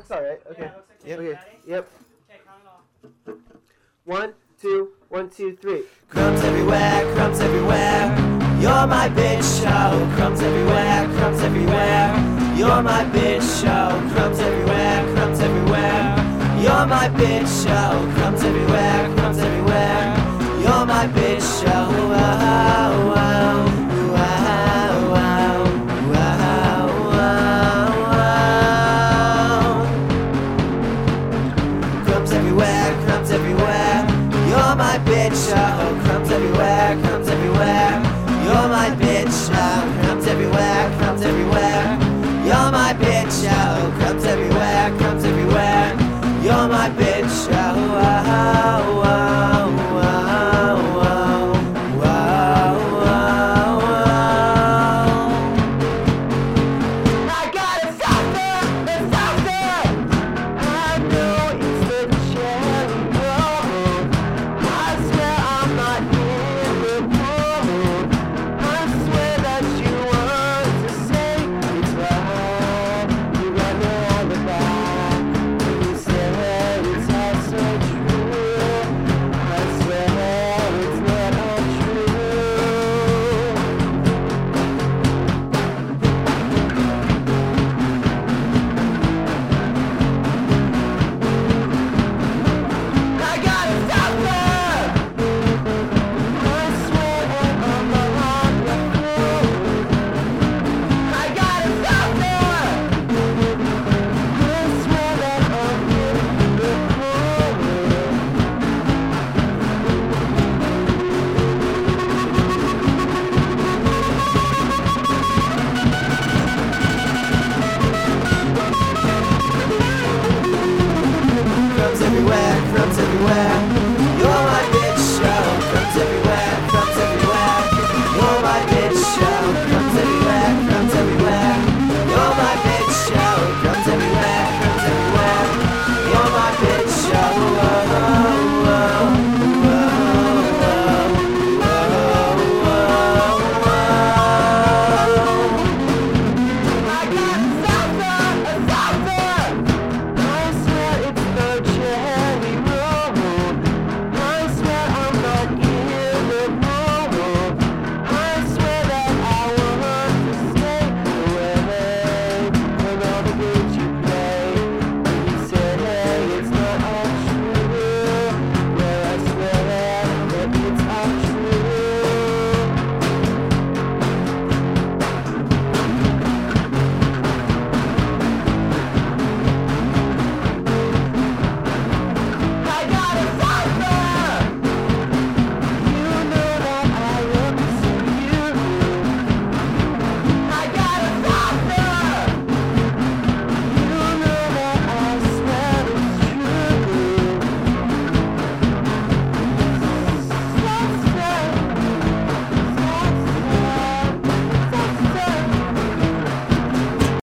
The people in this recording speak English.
looks alright. Okay. Yeah, it looks like Okay. Ready? Yep. Okay, count it off. 1, 2, 1, 2, 3. Crumbs everywhere, crumbs everywhere. You're my bitch show. Crumbs everywhere, crumbs everywhere. You're my bitch show. Crumbs everywhere, crumbs everywhere. You're my bitch show. Crumbs everywhere, crumbs everywhere. You're my bitch show.